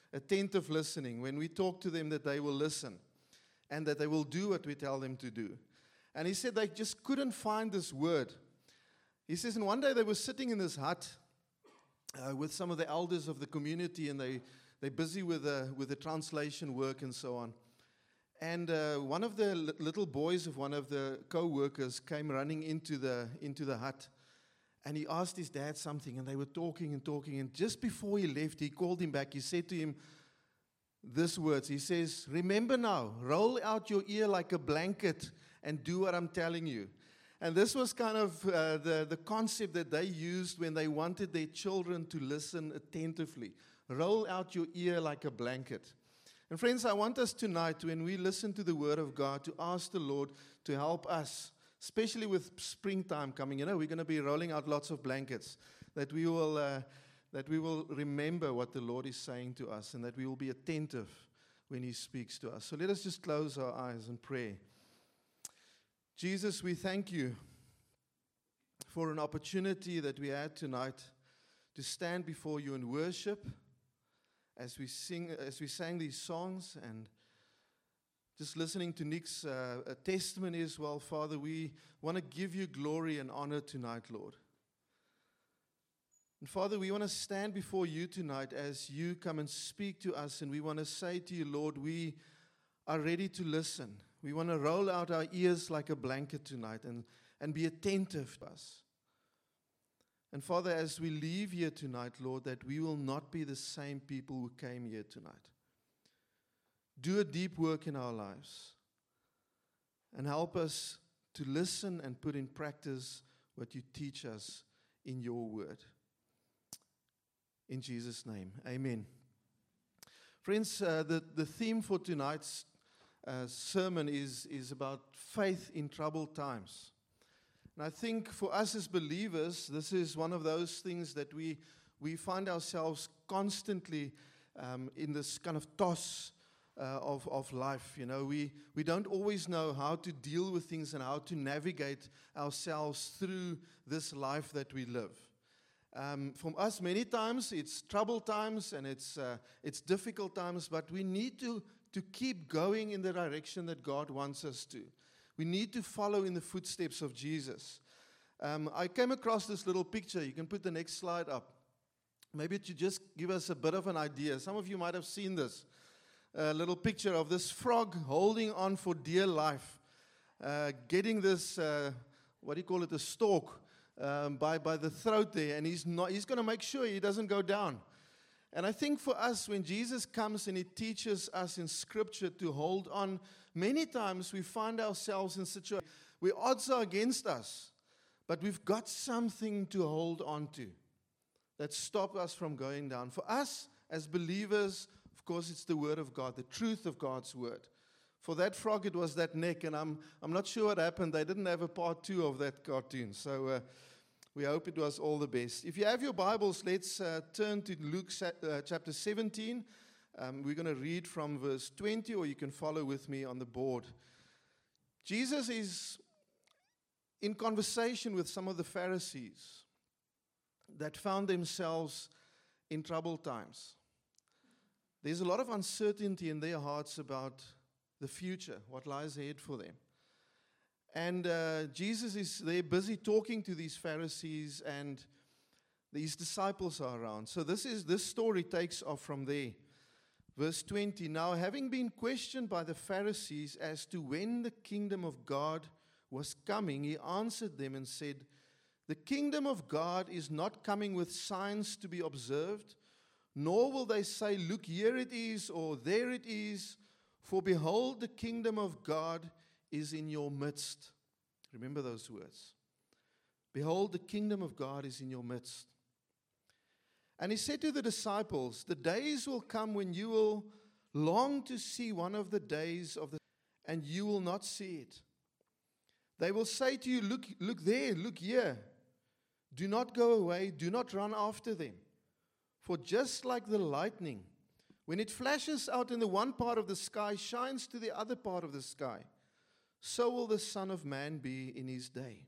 attentive listening. When we talk to them, that they will listen and that they will do what we tell them to do. And he said they just couldn't find this word. He says, and one day they were sitting in this hut with some of the elders of the community, and they're busy with the translation work and so on. And one of the little boys of one of the co-workers came running into the hut, and he asked his dad something, and they were talking and talking. And just before he left, he called him back. He said to him these words. He says, "Remember now, roll out your ear like a blanket and do what I'm telling you." And this was kind of the concept that they used when they wanted their children to listen attentively. Roll out your ear like a blanket. And friends, I want us tonight, when we listen to the Word of God, to ask the Lord to help us, especially with springtime coming. We're going to be rolling out lots of blankets, that we will remember what the Lord is saying to us, and that we will be attentive when He speaks to us. So let us just close our eyes and pray. Jesus, we thank you for an opportunity that we had tonight to stand before you and worship as we sang these songs, and just listening to Nick's testimony as well. Father, we want to give you glory and honor tonight, Lord. And Father, we want to stand before you tonight as you come and speak to us, and we want to say to you, Lord, we are ready to listen. We want to roll out our ears like a blanket tonight and be attentive to us. And Father, as we leave here tonight, Lord, that we will not be the same people who came here tonight. Do a deep work in our lives and help us to listen and put in practice what you teach us in your word. In Jesus' name, amen. Friends, the theme for tonight's sermon is about faith in troubled times. And I think for us as believers, this is one of those things that we find ourselves constantly in this kind of toss of life. We don't always know how to deal with things and how to navigate ourselves through this life that we live. For us, many times it's troubled times and it's difficult times, but we need to keep going in the direction that God wants us to. We need to follow in the footsteps of Jesus. I came across this little picture. You can put the next slide up. Maybe to just give us a bit of an idea. Some of you might have seen this little picture of this frog holding on for dear life, getting this, a stalk by the throat there, and he's going to make sure he doesn't go down. And I think for us, when Jesus comes and He teaches us in Scripture to hold on, many times we find ourselves in situations where odds are against us, but we've got something to hold on to that stops us from going down. For us as believers, of course, it's the Word of God, the truth of God's Word. For that frog, it was that neck, and I'm not sure what happened. They didn't have a part 2 of that cartoon, so we hope it was all the best. If you have your Bibles, let's turn to Luke chapter 17. We're going to read from verse 20, or you can follow with me on the board. Jesus is in conversation with some of the Pharisees that found themselves in troubled times. There's a lot of uncertainty in their hearts about the future, what lies ahead for them. And Jesus is there busy talking to these Pharisees, and these disciples are around. So this story takes off from there. Verse 20, now having been questioned by the Pharisees as to when the kingdom of God was coming, He answered them and said, the kingdom of God is not coming with signs to be observed, nor will they say, look, here it is, or there it is, for behold, the kingdom of God is in your midst. Remember those words. Behold, the kingdom of God is in your midst. And He said to the disciples, the days will come when you will long to see one of the days of the, and you will not see it. They will say to you, look there, look here. Do not go away, do not run after them. For just like the lightning, when it flashes out in the one part of the sky, shines to the other part of the sky, so will the Son of Man be in His day.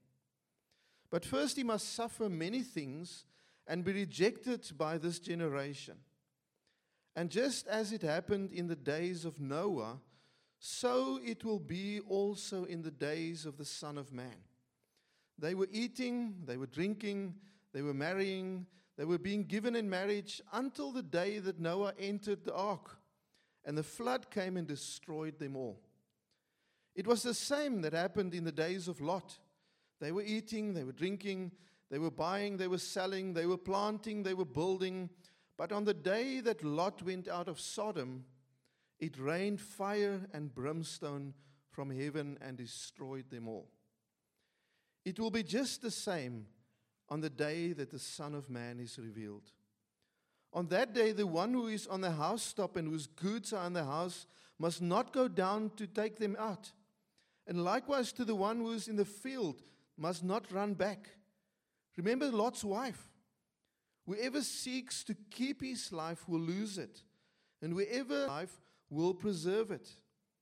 But first He must suffer many things and be rejected by this generation. And just as it happened in the days of Noah, so it will be also in the days of the Son of Man. They were eating, they were drinking, they were marrying, they were being given in marriage until the day that Noah entered the ark, and the flood came and destroyed them all. It was the same that happened in the days of Lot. They were eating, they were drinking, they were buying, they were selling, they were planting, they were building. But on the day that Lot went out of Sodom, it rained fire and brimstone from heaven and destroyed them all. It will be just the same on the day that the Son of Man is revealed. On that day, the one who is on the housetop and whose goods are in the house must not go down to take them out. And likewise to the one who is in the field must not run back. Remember Lot's wife. Whoever seeks to keep his life will lose it, and whoever life will preserve it.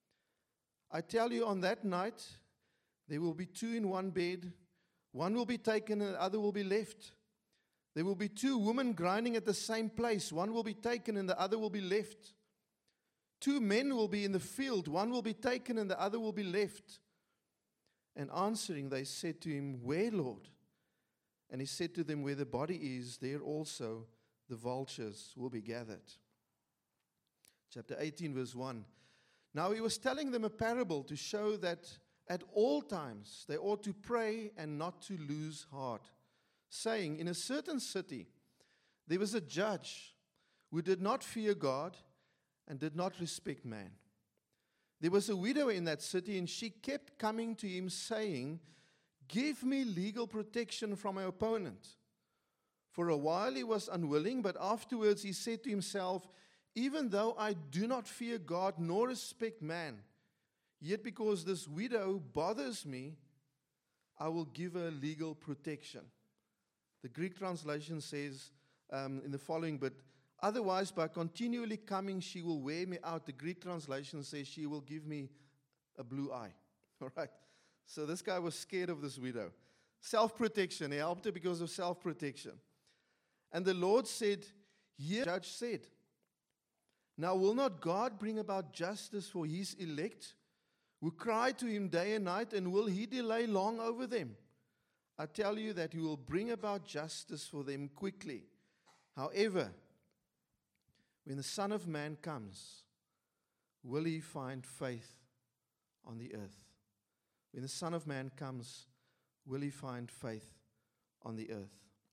I tell you, on that night, there will be two in one bed. One will be taken and the other will be left. There will be two women grinding at the same place. One will be taken and the other will be left. Two men will be in the field. One will be taken and the other will be left. And answering, they said to him, "Where, Lord?" And he said to them, "Where the body is, there also the vultures will be gathered." Chapter 18, verse 1. Now he was telling them a parable to show that at all times they ought to pray and not to lose heart, saying, in a certain city there was a judge who did not fear God and did not respect man. There was a widow in that city, and she kept coming to him saying, "Give me legal protection from my opponent." For a while he was unwilling, but afterwards he said to himself, "Even though I do not fear God nor respect man, yet because this widow bothers me, I will give her legal protection." The Greek translation says in the following, "But otherwise by continually coming she will wear me out." The Greek translation says she will give me a blue eye. All right. So this guy was scared of this widow. Self-protection. He helped her because of self-protection. And the Lord said, "Here," the judge said, "Now will not God bring about justice for his elect, who cry to him day and night, and will he delay long over them? I tell you that he will bring about justice for them quickly. However, when the Son of Man comes, will he find faith on the earth?" When the Son of Man comes, will he find faith on the earth?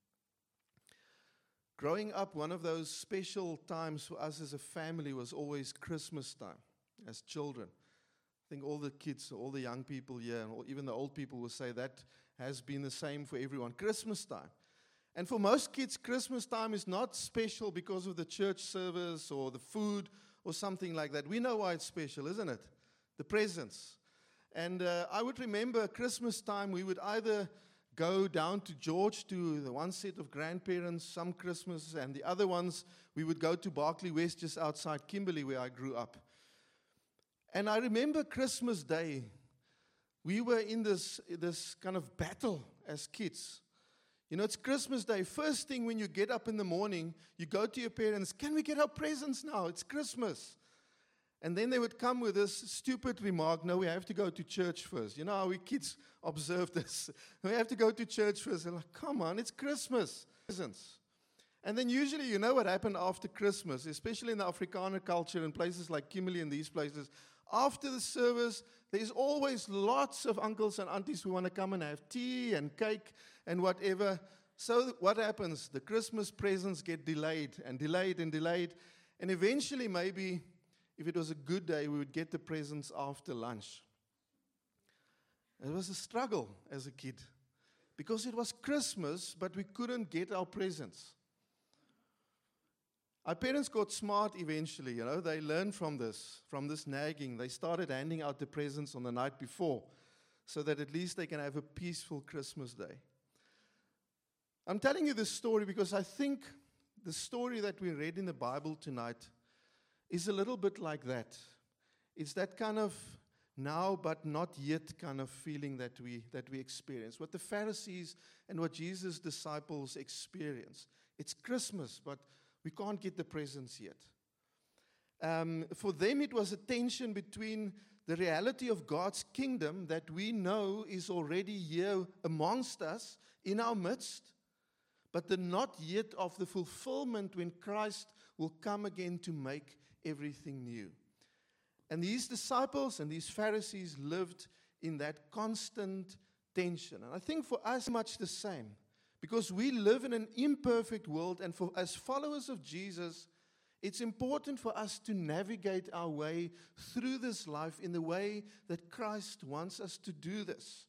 Growing up, one of those special times for us as a family was always Christmas time, as children. I think all the kids, all the young people here, and even the old people will say that has been the same for everyone. Christmas time. And for most kids, Christmas time is not special because of the church service or the food or something like that. We know why it's special, isn't it? The presents. And I would remember Christmas time, we would either go down to George to the one set of grandparents some Christmas, and the other ones we would go to Berkeley West, just outside Kimberley where I grew up. And I remember Christmas Day, we were in this kind of battle as kids. You know, it's Christmas Day. First thing when you get up in the morning, you go to your parents, "Can we get our presents now? It's Christmas." And then they would come with this stupid remark, "No, we have to go to church first." You know how we kids observe this. "We have to go to church first." They're like, "Come on, it's Christmas." Presents. And then usually, you know what happened after Christmas, especially in the Afrikaner culture in places like Kimberley and these places. After the service, there's always lots of uncles and aunties who want to come and have tea and cake and whatever. So what happens? The Christmas presents get delayed and delayed and delayed. And eventually, maybe, if it was a good day, we would get the presents after lunch. It was a struggle as a kid because it was Christmas, but we couldn't get our presents. Our parents got smart eventually, you know. They learned from this nagging. They started handing out the presents on the night before so that at least they can have a peaceful Christmas day. I'm telling you this story because I think the story that we read in the Bible tonight is a little bit like that. It's that kind of now but not yet kind of feeling that we experience. What the Pharisees and what Jesus' disciples experienced. It's Christmas, but we can't get the presents yet. For them, it was a tension between the reality of God's kingdom that we know is already here amongst us, in our midst, but the not yet of the fulfillment when Christ will come again to make everything new. And these disciples and these Pharisees lived in that constant tension. And I think for us, much the same, because we live in an imperfect world, and as followers of Jesus, it's important for us to navigate our way through this life in the way that Christ wants us to do this.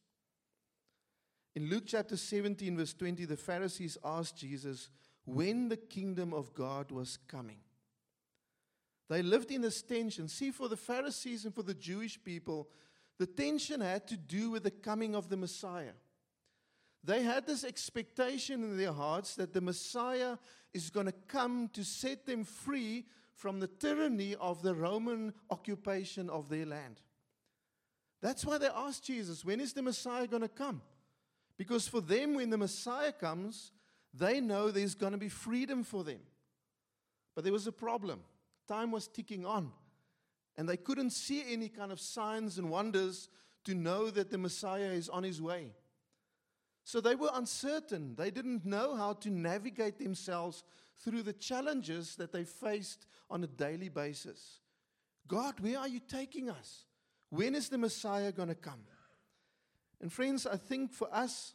In Luke chapter 17, verse 20, the Pharisees asked Jesus when the kingdom of God was coming. They lived in this tension. See, for the Pharisees and for the Jewish people, the tension had to do with the coming of the Messiah. They had this expectation in their hearts that the Messiah is going to come to set them free from the tyranny of the Roman occupation of their land. That's why they asked Jesus, when is the Messiah going to come? Because for them, when the Messiah comes, they know there's going to be freedom for them. But there was a problem. Time was ticking on. And they couldn't see any kind of signs and wonders to know that the Messiah is on his way. So they were uncertain. They didn't know how to navigate themselves through the challenges that they faced on a daily basis. God, where are you taking us? When is the Messiah going to come? And friends, I think for us,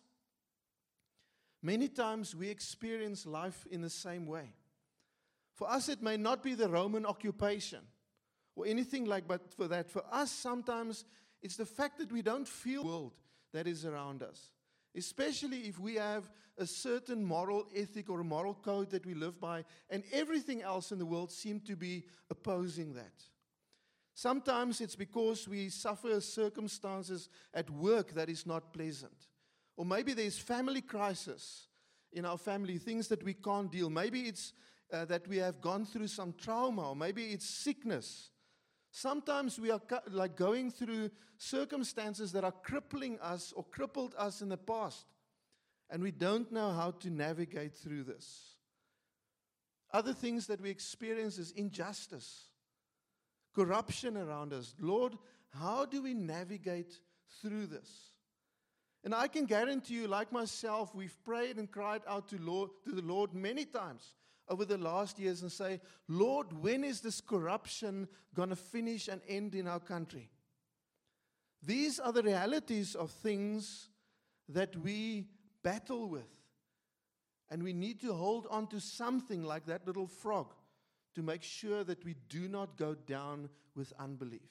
many times we experience life in the same way. For us, it may not be the Roman occupation or anything like but for that. For us, sometimes it's the fact that we don't feel the world that is around us. Especially if we have a certain moral ethic or a moral code that we live by, and everything else in the world seems to be opposing that. Sometimes it's because we suffer circumstances at work that is not pleasant. Or maybe there's family crisis in our family, things that we can't deal. Maybe it's that we have gone through some trauma, or maybe it's sickness. Sometimes we are like going through circumstances that are crippling us or crippled us in the past, and we don't know how to navigate through this. Other things that we experience is injustice, corruption around us. Lord, how do we navigate through this? And I can guarantee you, like myself, we've prayed and cried out to the Lord many times over the last years and say, Lord, when is this corruption going to finish and end in our country? These are the realities of things that we battle with. And we need to hold on to something like that little frog to make sure that we do not go down with unbelief.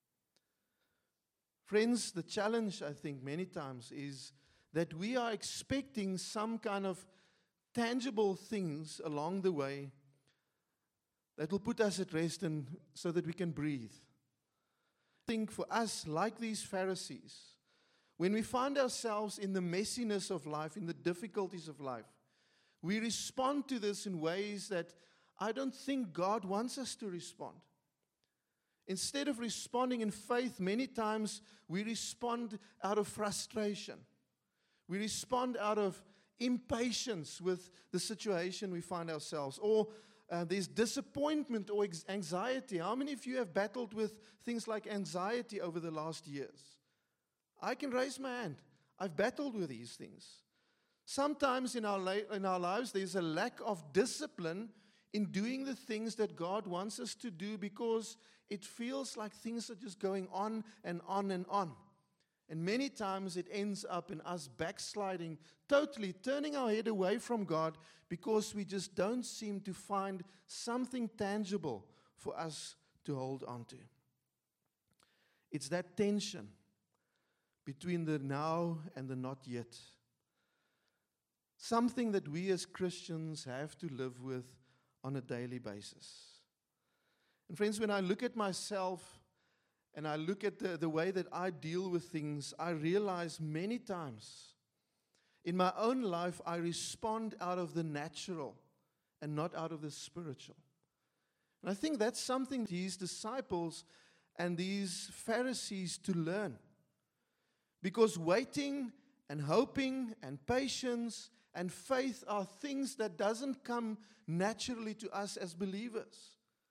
Friends, the challenge, I think, many times is that we are expecting some kind of tangible things along the way that will put us at rest and so that we can breathe. I think for us, like these Pharisees, when we find ourselves in the messiness of life, in the difficulties of life, we respond to this in ways that I don't think God wants us to respond. Instead of responding in faith, many times we respond out of frustration. We respond out of impatience with the situation we find ourselves. Or there's disappointment or anxiety. How many of you have battled with things like anxiety over the last years? I can raise my hand. I've battled with these things. Sometimes in our lives, there's a lack of discipline in doing the things that God wants us to do because it feels like things are just going on and on and on. And many times it ends up in us backsliding, totally turning our head away from God because we just don't seem to find something tangible for us to hold on to. It's that tension between the now and the not yet. Something that we as Christians have to live with on a daily basis. And friends, when I look at myself and I look at the way that I deal with things, I realize many times in my own life I respond out of the natural and not out of the spiritual. And I think that's something these disciples and these Pharisees to learn. Because waiting and hoping and patience and faith are things that doesn't come naturally to us as believers.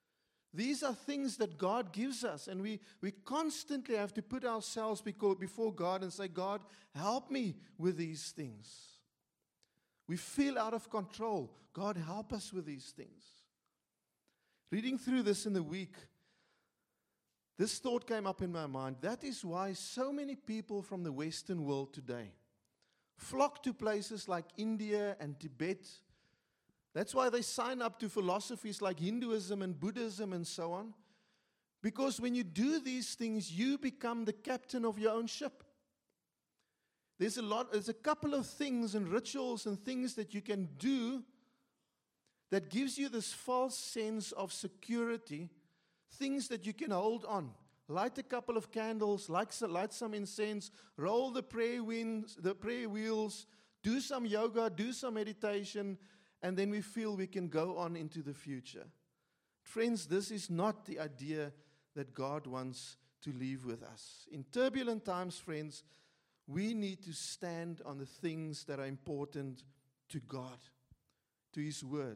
These are things that God gives us, and we constantly have to put ourselves before God and say, God, help me with these things. We feel out of control. God, help us with these things. Reading through this in the week, this thought came up in my mind. That is why so many people from the Western world today flock to places like India and Tibet. That's why they sign up to philosophies like Hinduism and Buddhism and so on. Because when you do these things, you become the captain of your own ship. There's a couple of things and rituals and things that you can do that gives you this false sense of security, things that you can hold on. Light a couple of candles, light some incense, roll the prayer wheels, do some yoga, do some meditation, and then we feel we can go on into the future. Friends, this is not the idea that God wants to leave with us. In turbulent times, friends, we need to stand on the things that are important to God, to His Word.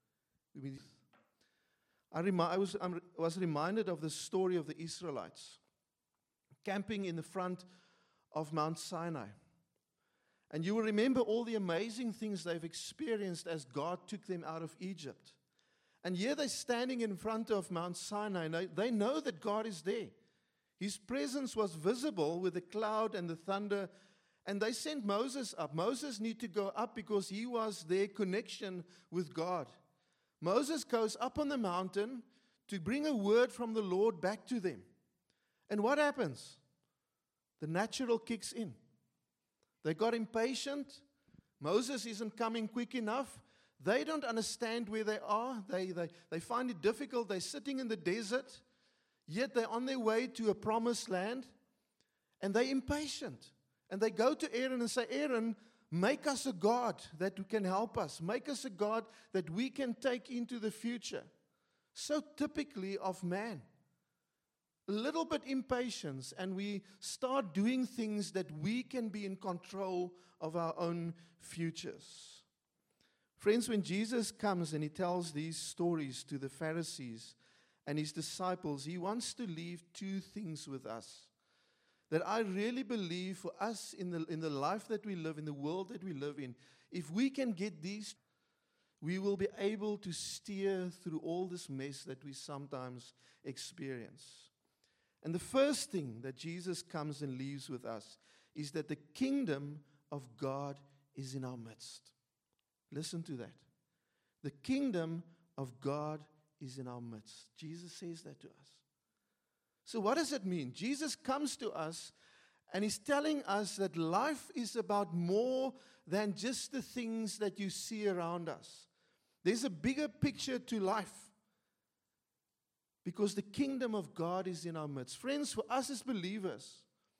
I was reminded of the story of the Israelites camping in the front of Mount Sinai. And you will remember all the amazing things they've experienced as God took them out of Egypt. And here they're standing in front of Mount Sinai. And they know that God is there. His presence was visible with the cloud and the thunder. And they sent Moses up. Moses needed to go up because he was their connection with God. Moses goes up on the mountain to bring a word from the Lord back to them. And what happens? The natural kicks in. They got impatient. Moses isn't coming quick enough. They don't understand where they are. They find it difficult. They're sitting in the desert, yet they're on their way to a promised land, and they're impatient. And they go to Aaron and say, Aaron, make us a God that can help us. Make us a God that we can take into the future. So typically of man. A little bit impatience, and we start doing things that we can be in control of our own futures. Friends, when Jesus comes and He tells these stories to the Pharisees and His disciples, He wants to leave two things with us. That I really believe for us in the life that we live, in the world that we live in, if we can get these, we will be able to steer through all this mess that we sometimes experience. And the first thing that Jesus comes and leaves with us is that the kingdom of God is in our midst. Listen to that. The kingdom of God is in our midst. Jesus says that to us. So what does it mean? Jesus comes to us and He's telling us that life is about more than just the things that you see around us. There's a bigger picture to life. Because the kingdom of God is in our midst. Friends, for us as believers,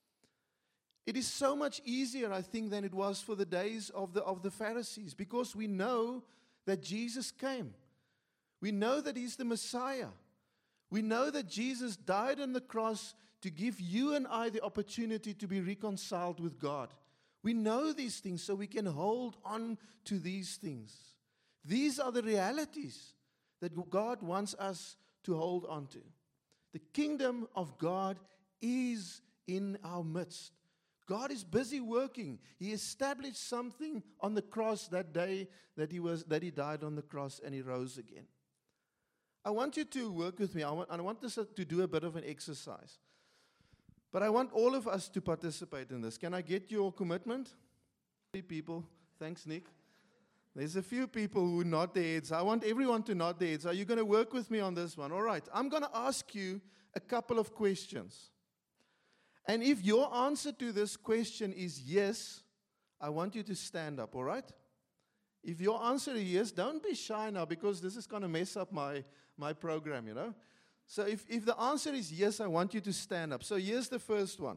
it is so much easier, I think, than it was for the days of the Pharisees. Because we know that Jesus came. We know that He's the Messiah. We know that Jesus died on the cross to give you and I the opportunity to be reconciled with God. We know these things so we can hold on to these things. These are the realities that God wants us to hold on to. The kingdom of God is in our midst. God is busy working. He established something on the cross that day that He died on the cross and He rose again. I want you to work with me. I want us to do a bit of an exercise. But I want all of us to participate in this. Can I get your commitment? 3 people. Thanks, Nick. There's a few people who nod their heads. I want everyone to nod their heads. Are you going to work with me on this one? All right. I'm going to ask you a couple of questions. And if your answer to this question is yes, I want you to stand up, all right? If your answer is yes, don't be shy now because this is going to mess up my program, you know. So if the answer is yes, I want you to stand up. So here's the first one.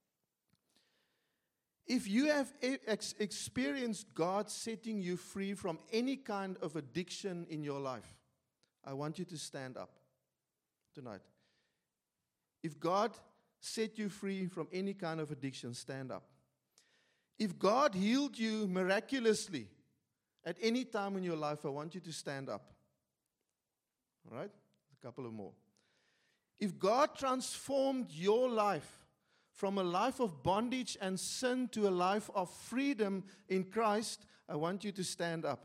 If you have experienced God setting you free from any kind of addiction in your life, I want you to stand up tonight. If God set you free from any kind of addiction, stand up. If God healed you miraculously at any time in your life, I want you to stand up. All right? A couple of more. If God transformed your life from a life of bondage and sin to a life of freedom in Christ, I want you to stand up.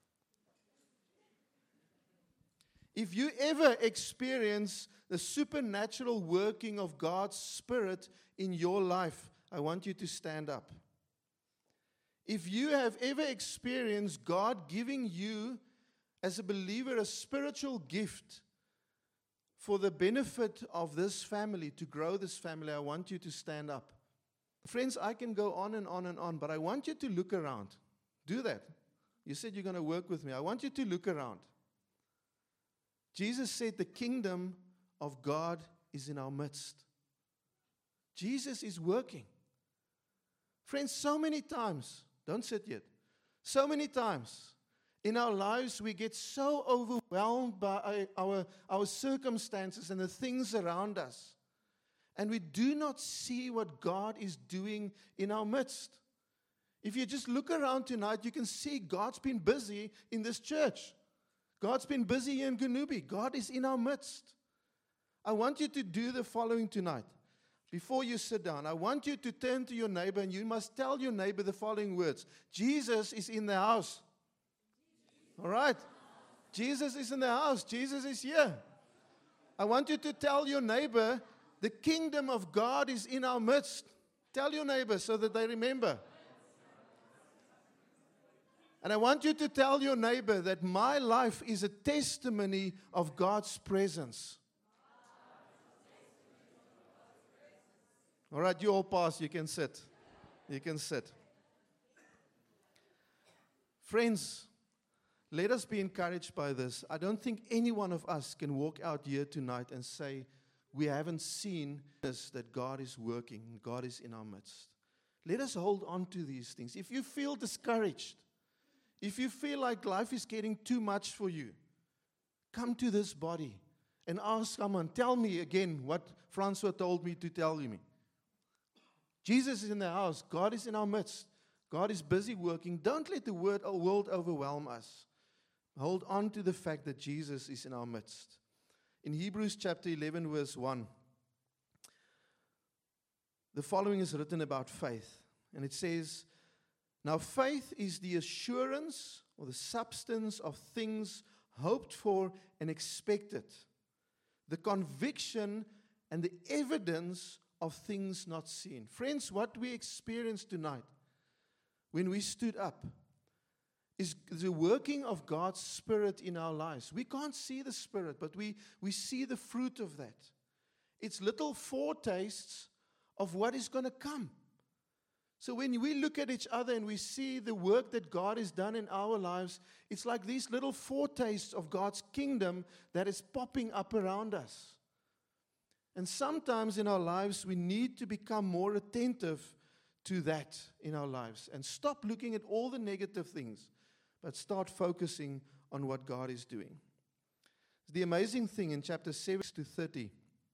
If you ever experience the supernatural working of God's Spirit in your life, I want you to stand up. If you have ever experienced God giving you, as a believer, a spiritual gift for the benefit of this family, to grow this family, I want you to stand up. Friends, I can go on and on and on, but I want you to look around. Do that. You said you're going to work with me. I want you to look around. Jesus said the kingdom of God is in our midst. Jesus is working. Friends, so many times, don't sit yet, so many times in our lives we get so overwhelmed by our circumstances and the things around us, and we do not see what God is doing in our midst. If you just look around tonight, you can see God's been busy in this church. God's been busy in Gunubi. God is in our midst. I want you to do the following tonight. Before you sit down, I want you to turn to your neighbor and you must tell your neighbor the following words. Jesus is in the house. All right? Jesus is in the house. Jesus is here. I want you to tell your neighbor the kingdom of God is in our midst. Tell your neighbor so that they remember. And I want you to tell your neighbor that my life is a testimony of God's presence. All right, you all pass. You can sit. You can sit. Friends, let us be encouraged by this. I don't think any one of us can walk out here tonight and say, we haven't seen this, that God is working, God is in our midst. Let us hold on to these things. If you feel discouraged, if you feel like life is getting too much for you, come to this body and ask someone, tell me again what Francois told me to tell you. Jesus is in the house. God is in our midst. God is busy working. Don't let the world overwhelm us. Hold on to the fact that Jesus is in our midst. In Hebrews chapter 11, verse 1, the following is written about faith. And it says, now faith is the assurance or the substance of things hoped for and expected, the conviction and the evidence of things not seen. Friends, what we experienced tonight when we stood up is the working of God's Spirit in our lives. We can't see the Spirit, but we see the fruit of that. It's little foretastes of what is going to come. So when we look at each other and we see the work that God has done in our lives, it's like these little foretastes of God's kingdom that is popping up around us. And sometimes in our lives, we need to become more attentive to that in our lives and stop looking at all the negative things, but start focusing on what God is doing. The amazing thing in chapter 7 to 30,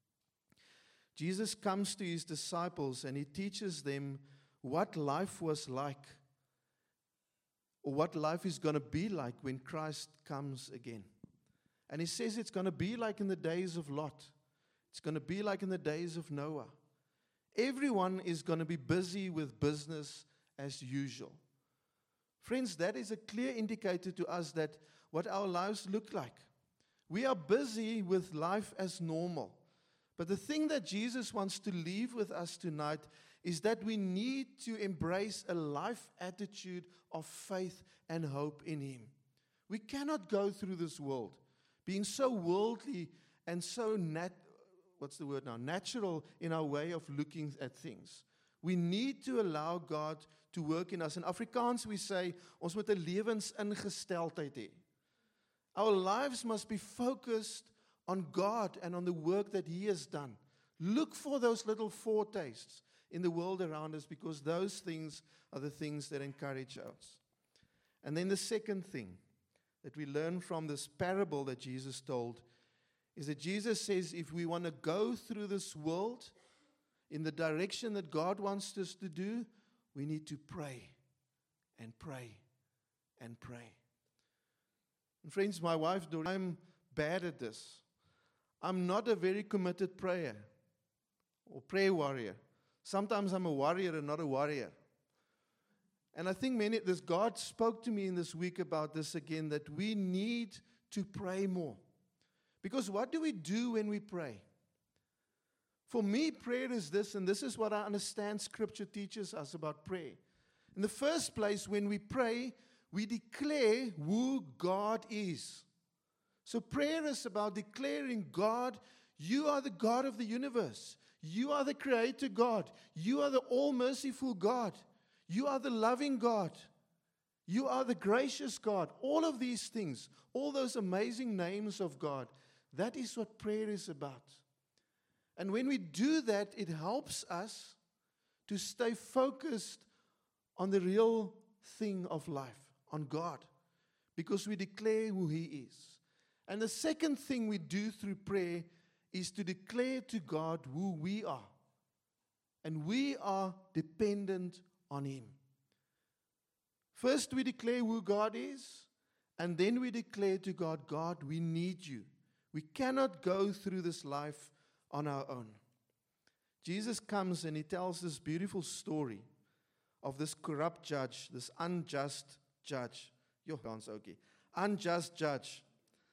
Jesus comes to his disciples and he teaches them what life was like, or what life is going to be like when Christ comes again. And he says it's going to be like in the days of Lot. It's going to be like in the days of Noah. Everyone is going to be busy with business as usual. Friends, that is a clear indicator to us that what our lives look like. We are busy with life as normal. But the thing that Jesus wants to leave with us tonight is that we need to embrace a life attitude of faith and hope in Him. We cannot go through this world being so worldly and so natural in our way of looking at things. We need to allow God to work in us. In Afrikaans we say, ons moet 'n lewensingesteldheid hê. Our lives must be focused on God and on the work that He has done. Look for those little foretastes in the world around us, because those things are the things that encourage us. And then the second thing that we learn from this parable that Jesus told is that Jesus says if we want to go through this world in the direction that God wants us to do, we need to pray and pray and pray. And friends, my wife, I'm bad at this. I'm not a very committed prayer or prayer warrior. Sometimes I'm a warrior and not a warrior. And I think God spoke to me in this week about this again, that we need to pray more. Because what do we do when we pray? For me, prayer is this, and this is what I understand Scripture teaches us about prayer. In the first place, when we pray, we declare who God is. So prayer is about declaring, God, you are the God of the universe. You are the Creator God. You are the all-merciful God. You are the loving God. You are the gracious God. All of these things, all those amazing names of God, that is what prayer is about. And when we do that, it helps us to stay focused on the real thing of life, on God, because we declare who He is. And the second thing we do through prayer is to declare to God who we are. And we are dependent on Him. First, we declare who God is, and then we declare to God, God, we need you. We cannot go through this life on our own. Jesus comes and He tells this beautiful story of this corrupt judge, this unjust judge. Unjust judge.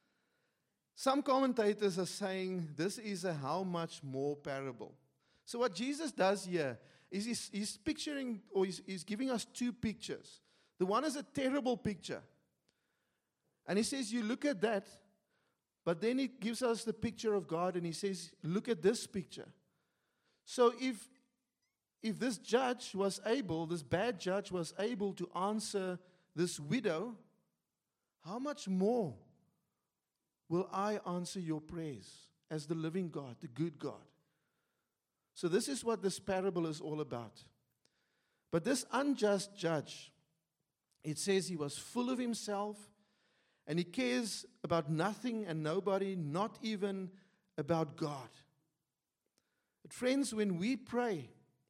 Some commentators are saying this is a how much more parable. So what Jesus does here is he's picturing, or he's giving us two pictures. The one is a terrible picture. And He says, you look at that, but then He gives us the picture of God and He says, look at this picture. So if this judge was able, this bad judge was able to answer this widow, how much more will I answer your prayers as the living God, the good God? So this is what this parable is all about. But this unjust judge, it says he was full of himself and he cares about nothing and nobody, not even about God. But friends, when we pray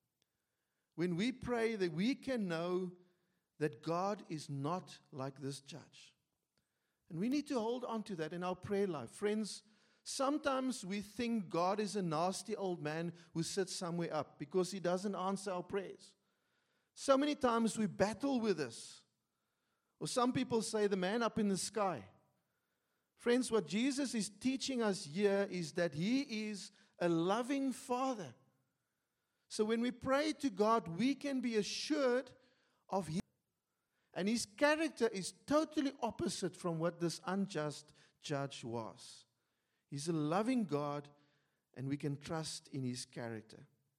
that we can know that God is not like this judge. And we need to hold on to that in our prayer life. Friends, sometimes we think God is a nasty old man who sits somewhere up because He doesn't answer our prayers. So many times we battle with this. Or some people say the man up in the sky. Friends, what Jesus is teaching us here is that He is a loving Father. So when we pray to God, we can be assured of His. And His character is totally opposite from what this unjust judge was. He's a loving God, and we can trust in His character.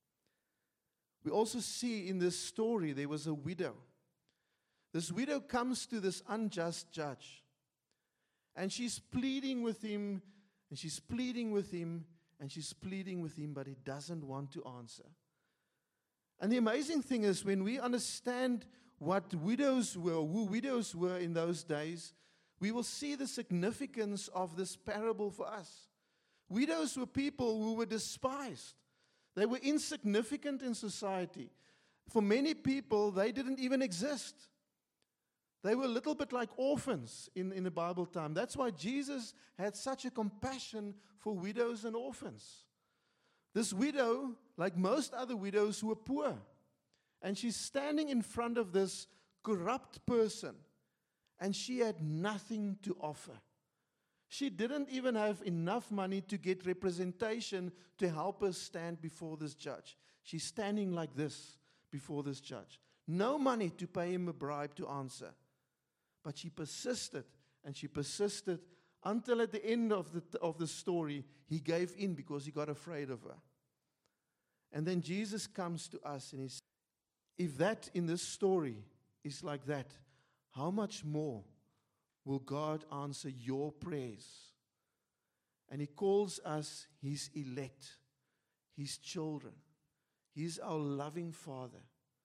We also see in this story there was a widow. This widow comes to this unjust judge, and she's pleading with him, and she's pleading with him, and she's pleading with him, but he doesn't want to answer. And the amazing thing is, when we understand what widows were, who widows were in those days, we will see the significance of this parable for us. Widows were people who were despised. They were insignificant in society. For many people, they didn't even exist. They were a little bit like orphans in the Bible time. That's why Jesus had such a compassion for widows and orphans. This widow, like most other widows, were poor. And she's standing in front of this corrupt person, and she had nothing to offer. She didn't even have enough money to get representation to help her stand before this judge. She's standing like this before this judge. No money to pay him a bribe to answer. But she persisted, and she persisted until at the end of the story, he gave in because he got afraid of her. And then Jesus comes to us and he says, if that in this story is like that, how much more will God answer your prayers? And He calls us His elect, His children. He's our loving Father.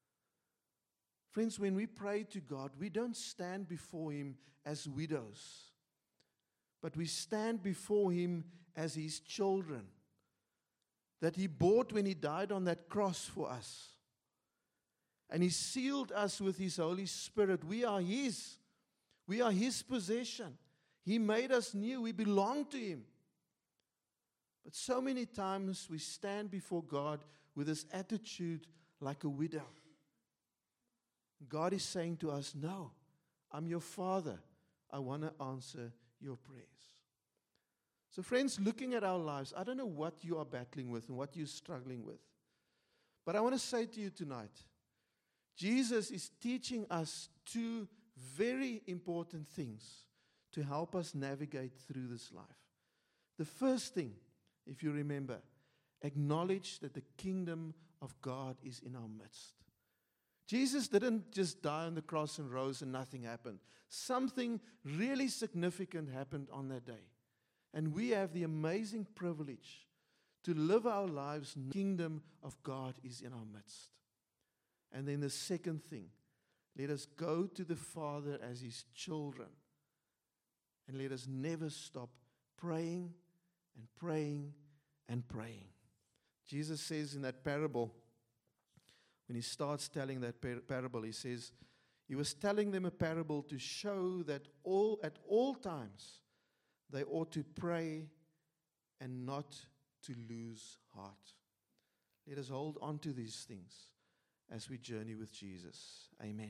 Friends, when we pray to God, we don't stand before Him as widows, but we stand before Him as His children that He bought when He died on that cross for us. And He sealed us with His Holy Spirit. We are His. We are His possession. He made us new. We belong to Him. But so many times we stand before God with this attitude like a widow. God is saying to us, no, I'm your Father. I want to answer your prayers. So friends, looking at our lives, I don't know what you are battling with and what you're struggling with. But I want to say to you tonight, Jesus is teaching us two very important things to help us navigate through this life. The first thing, if you remember, acknowledge that the kingdom of God is in our midst. Jesus didn't just die on the cross and rose and nothing happened. Something really significant happened on that day. And we have the amazing privilege to live our lives knowing the kingdom of God is in our midst. And then the second thing, let us go to the Father as His children. And let us never stop praying and praying and praying. Jesus says in that parable, when He starts telling that parable, He says, He was telling them a parable to show that at all times they ought to pray and not to lose heart. Let us hold on to these things as we journey with Jesus. Amen.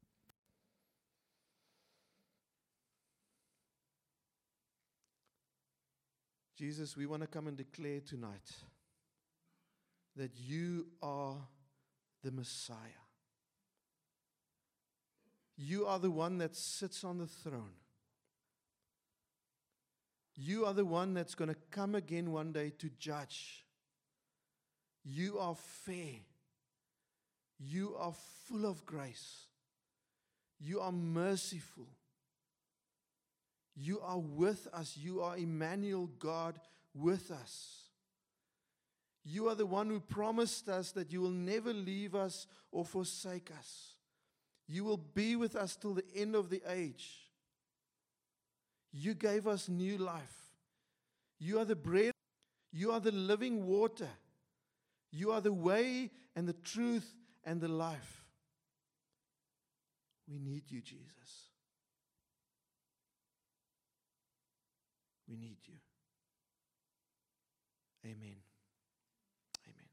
Jesus, we want to come and declare tonight that you are the Messiah. You are the one that sits on the throne. You are the one that's going to come again one day to judge. You are fair. You are full of grace. You are merciful. You are with us. You are Emmanuel, God with us. You are the one who promised us that you will never leave us or forsake us. You will be with us till the end of the age. You gave us new life. You are the bread. You are the living water. You are the way and the truth and the life. We need you, Jesus. We need you. Amen. Amen.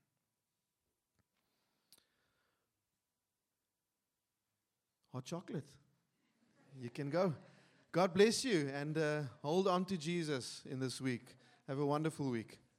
Hot chocolate. You can go. God bless you, and hold on to Jesus in this week. Have a wonderful week.